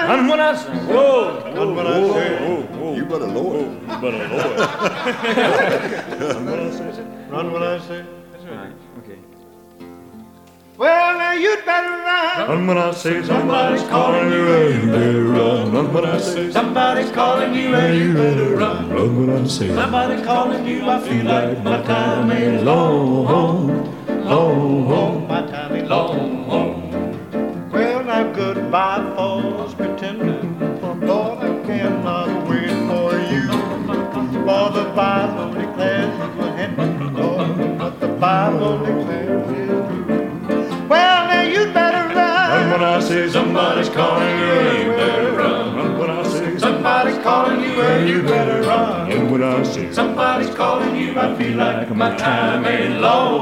Run when I say. Whoa. Run when I say. You better lower it. You better lower it. Run when I say. Run when I say. That's right. Okay. Well, now you'd better run. Run when I say somebody's calling you, and you better run. Run when I say Somebody's calling you and you better run. run when I say Somebody's calling you, I feel like my time ain't long, long, long. My time ain't long. Well, now goodbye, false pretender. Lord, I cannot wait for you. For the Bible declares you will hand me, Lord, but the Bible declares is true. Well, now you'd better run. Run when I say somebody's calling you, and you better run. Run when I say Somebody's calling you and you better run. Run when I say Somebody's calling you, I feel like my time ain't long.